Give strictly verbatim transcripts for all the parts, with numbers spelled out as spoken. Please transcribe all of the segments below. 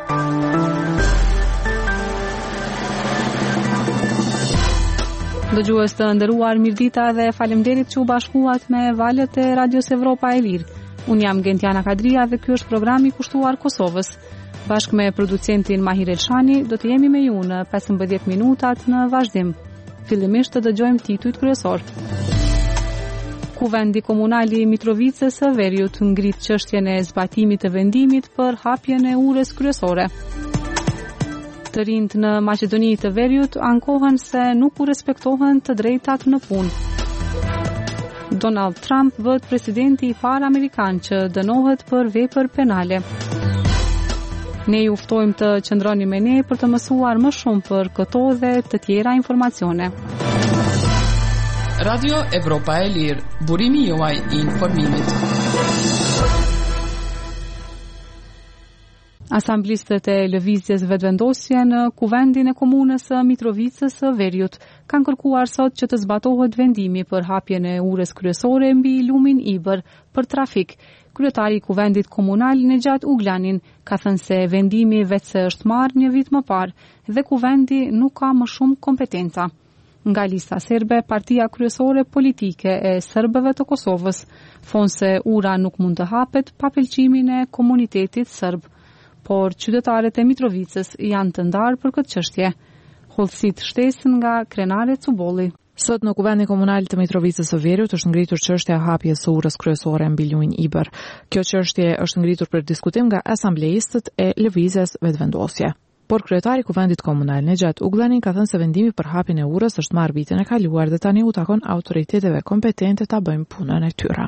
Dëgjues të nderuar, mirëdita dhe faleminderit që u bashkuat me valët e Radios Evropa e Lirë. Unë jam Gentiana Kadria dhe ky është programi i kushtuar Kosovës. Bashkë me producentin Mahir Elshani do të jemi me ju në pesëmbëdhjetë minutat në vazhdim. Fillimisht të dëgjojmë titujt kryesor. Kuvendi komunal i Mitrovicës së Veriut ngrit çështjen e zbatimit të vendimit për hapjen e urës kryesore. Të rinjt në Maqedoni të Veriut ankohen se nuk u respektohen të drejtat në punë. Donald Trump bëhet presidenti i parë amerikan që dënohet për vepër penale. Ne ju ftojmë të qëndroni me ne për të mësuar më shumë për këto dhe të tjera informacione. Radio Evropa e Lirë, burimi juaj i informimit. Asamblistët e lëvizjes vetëvendosje në kuvendin e komunës së Mitrovicës së Veriut kanë kërkuar sot që të zbatohet vendimi për hapjen e urës kryesore mbi lumin Ibër për trafik. Kryetari i kuvendit komunal Nejat Uglanin ka thënë se vendimi vetëse është marrë një vit më parë dhe kuvendi nuk ka më shumë kompetenca. Nga lista serbe, partia kryesore politike e serbëve të Kosovës thonë se ura nuk mund të hapet pa pëlqimin e komunitetit serb. Por qytetarët e Mitrovicës janë të ndarë për këtë çështje. Hollësit shtesën nga Krenare Cubolli. Sot në kuvendin komunal të Mitrovicës së Veriut është ngritur çështja e hapjes së urës kryesore mbi lumin Ibër. Kjo çështje është ngritur për diskutim nga asambleistët e lëvizjes vetëvendosje. Por kryetari i kuvendit komunal Nejat Uglanin ka thënë se vendimi për hapjen e urës është marrë vitin e kaluar dhe tani u takon autoriteteve kompetente ta bëjnë punën e tyre.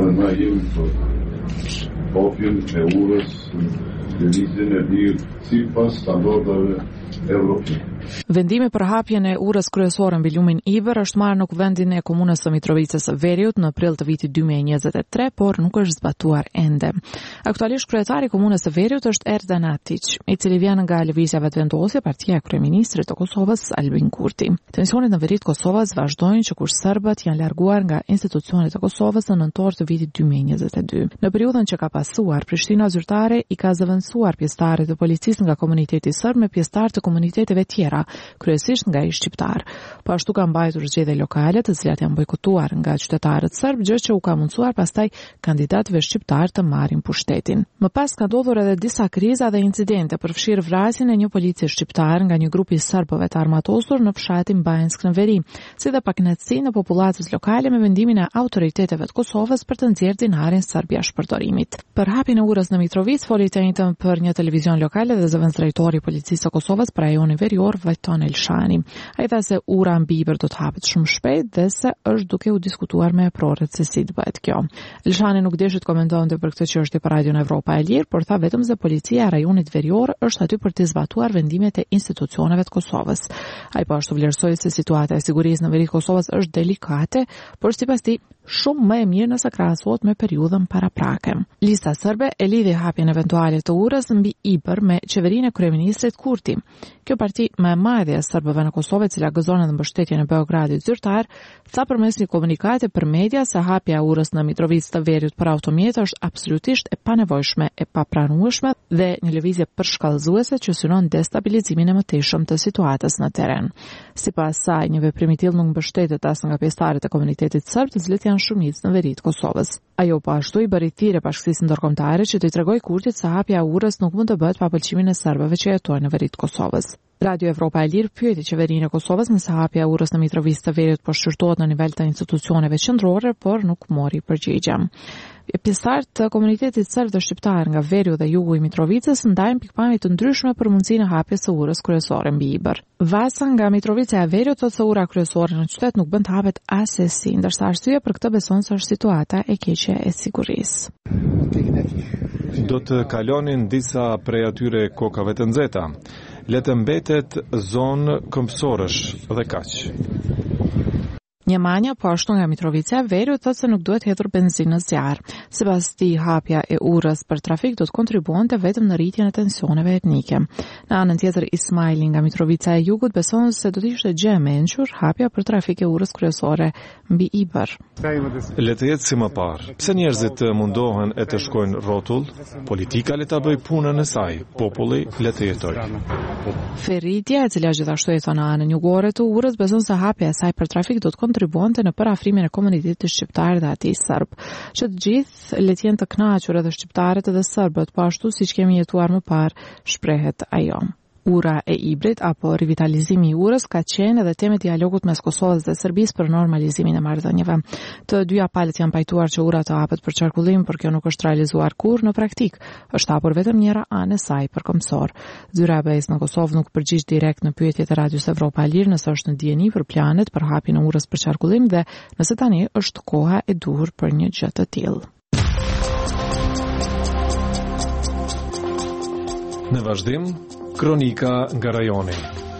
Hapjen e urës lëvizjen e dirë sipas standardeve evropiane. Vendimi për hapjen e urës kryesore mbi lumin Ibër është marrë në kuvendin e komunës së Mitrovicës së Veriut në prill të vitit dy mijë e njëzet e tre, por nuk është zbatuar ende. Aktualisht kryetari i komunës së Veriut është Erdan Atić, i cili vjen nga lëvizja vetëvendosje, partia e kryeministrit të Kosovës Albin Kurti. Tensionet në veri të Kosovës vazhdojnë që kur serbët janë larguar nga institucionet e Kosovës në nëntor të vitit dy mijë e njëzet e dy. Në periudhën që ka pasuar, Prishtina zyrtare i ka zëvendësuar pjesëtarët e policisë nga komuniteti serb me pjesëtarë të komuniteteve tjera, kryesisht nga ish shqiptar. Po ashtu ka mbajtur zgjedhje lokale, të cilat janë bojkotuar nga qytetarët serb, gjë që u ka mundsuar pastaj kandidatëve shqiptar të marrin pushtetin. Më pas ka ndodhur edhe disa kriza dhe incidente, përfshirë vrasjen e një policist shqiptar nga një grup i serbëve të armatosur në fshatin Banjsk në Veri, si dhe pakënaqësi në popullatës lokale me vendimin e autoriteteve të Kosovës për të nxjerrë dinarin serb jashtë Për hapjen e urës në Mitrovicë foli të njëjtën për një televizion lokal dhe zëvendës drejtori i policisë së Kosovës për rajonin verior Vajton Elshani. Ai tha se ura mbi Ibër do të hapet shumë shpejt dhe se është duke u diskutuar me prorët se si të bëhet kjo. Elshani nuk deshi të komentonte për këtë çështje për Radion Evropa e Lirë, por tha vetëm se policia e rajonit verior është aty për të zbatuar vendimet e institucioneve të Kosovës. Ai po ashtu vlerësoi se situata e sigurisë në veri të Kosovës është delikate, por sipas tij shumë më e mirë nëse krahasohet me periudhën paraprake. Lista serbe e lidhi hapjen eventuale të urës mbi Ibër me qeverinë e kryeministrit Kurti. Kjo parti më e madhe e serbëve në Kosovë, e cila gëzon edhe mbështetjen e Beogradit zyrtar, tha përmes një komunikati për media se hapja e urës në Mitrovicë të Veriut për automjete është absolutisht e panevojshme, e papranueshme dhe një lëvizje përshkallëzuese që synon destabilizimin e mëtejshëm të situatës në terren. Sipas saj, një veprim i tillë nuk mbështetet as nga pjesëtarët e komunitetit serb, të cilët janë shumicë në veri të Kosovës. Ajo po ashtu i bëri thirrje bashkisë ndërkombëtare që t'i tregoj Kurtit se hapja e urës nuk mund të bëhet pa pëlqimin e serbëve që jetojnë në veri të Kosovës. Radio Evropa e Lirë pyeti qeverinë e Kosovës nëse hapja e urës në Mitrovicë të Veriut po shqyrtohet në nivel të institucioneve qendrore, por nuk mori përgjigje. Pjesëtarët të komunitetit serb dhe shqiptar nga veriu dhe jugu i Mitrovicës ndajnë pikpamje të ndryshme për mundësinë e hapjes së urës kryesore mbi Ibër. Vasa nga Mitrovica e Veriut thotë se ura kryesore në qytet nuk bën të hapet asesi, ndërsa arsyeja për këtë beson se është situata e keqe e sigurisë. Do të kalonin disa prej atyre kokave të nxehta. Le të mbetet zonë këmbësorësh dhe kaq. Njemanja, po ashtu nga Mitrovica e Veriut, thotë se nuk duhet hedhur benzinë në zjarr. Sipas tij, hapja e urës për trafik do të kontribuonte vetëm në rritjen e tensioneve etnike. Në anën tjetër, Ismaili nga Mitrovica e Jugut beson se do të ishte gjë e mençur hapja për trafik e urës kryesore mbi Ibër. Le të jetë si më parë. Pse njerëzit mundohen e të shkojnë rrotull? Politika le ta bëj punën e saj. Populli le të jetojë. Ferritja, e cila gjithashtu e thonë anën jugore të urës, beson se hapja e saj për trafik do të kontribuonte në parafrimin e komunitetit shqiptar dhe atij serb. Që të gjithë le të jenë të kënaqur, edhe shqiptarët edhe serbët, po ashtu siç kemi jetuar më parë, shprehet ajo. Ura e Ibrit apo rivitalizimi i urës ka qenë edhe temë e dialogut mes Kosovës dhe Serbisë për normalizimin e marrëdhënieve. Të dyja palët janë pajtuar që ura të hapet për qarkullim, por kjo nuk është realizuar kurrë në praktik. Është hapur vetëm njëra anë e saj për kombësor. Zyra e BE-s në Kosovë nuk përgjigj direkt në pyetjet e Radios Evropa Lir nëse është në dieni për planet për hapjen e urës për qarkullim dhe nëse tani është koha e duhur për një gjë të tillë. Në vazhdim, kronika nga rajoni.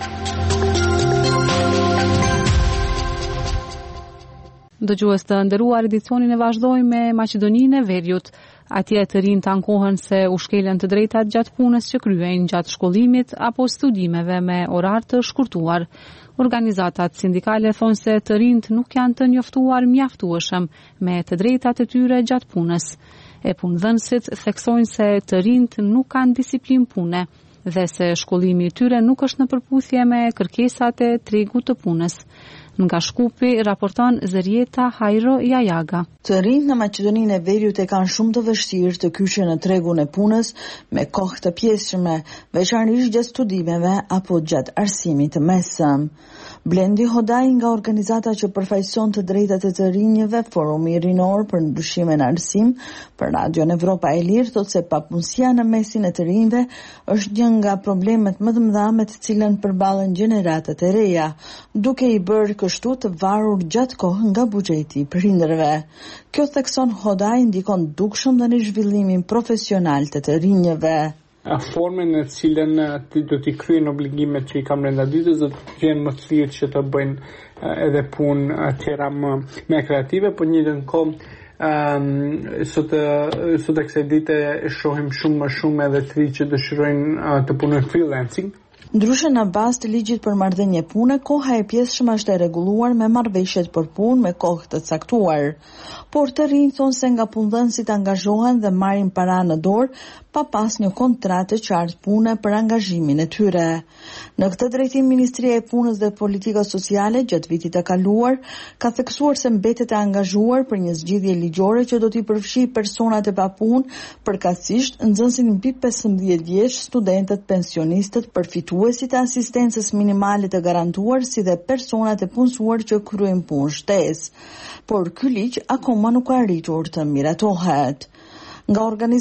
Dëgjues të nderuar, edicionin e vazhdojmë me Maqedoninë e Veriut. Atje të rinjtë ankohen se u shkelën të drejtat gjatë punës që kryejnë gjatë shkollimit apo studimeve me orar të shkurtuar. Organizatat sindikale thonë se të rinjtë nuk janë të njoftuar mjaftueshëm me të drejtat e tyre gjatë punës. E punëdhënësit theksojnë se të rinjtë nuk kanë disiplinë pune dhe se shkollimi i tyre nuk është në përputhje me kërkesat e tregut të punës. Nga Shkupi raporton Zërieta Hajro Jajaga. Të rinjtë në Maqedoninë e Veriut e kanë shumë të vështirë të kyçen në tregun e punës me kohë të pjesshme, veçanërisht gjatë studimeve apo gjatë arsimit të mesëm. Blendi Hodaj nga organizata që përfaqëson të drejtat e të rinjve, Forumi Rinor për ndryshime në arsim, për Radion Evropa e Lirë, thotë se papunësia në mesin e të rinjve është një nga problemet më të mëdha me të cilën përballen gjeneratat e reja, duke i bërë kështu të varur gjatë kohë nga buxheti i prindërve. Kjo, thekson Hodaj, ndikon dukshëm dhe në zhvillimin profesional të të rinjve. Formën në cilën ti do t'i kryen obligimet që i kam brenda ditës do të jenë më të thjeshtë që të bëjnë edhe punë tjera më, më kreative, por në njëjtën kohë um, sot sot kësaj dite shohim shumë më shumë edhe të rinj që dëshirojnë uh, të punojnë freelancing. Ndryshe në bazë të ligjit për marrëdhënie pune, koha e pjesshme është e rregulluar me marrëveshjet për punë me kohë të caktuar. Por të rinj thonë se nga punëdhënësit angazhohen dhe marrin para në dorë pa pas një kontratë të qartë pune për angazhimin e tyre. Në këtë drejtim, Ministria e Punës dhe Politikës Sociale gjatë vitit të kaluar ka theksuar se mbetet e angazhuar për një zgjidhje ligjore që do t'i përfshijë personat e papunë, përkatësisht nxënësit mbi pesëmbëdhjetë vjeç, studentët, pensionistët, përfituesit e asistencës minimale të garantuar, si dhe personat e punësuar që kryejnë punë shtesë. Por ky ligj akoma nuk ka arritur të miratohet. Nga organizata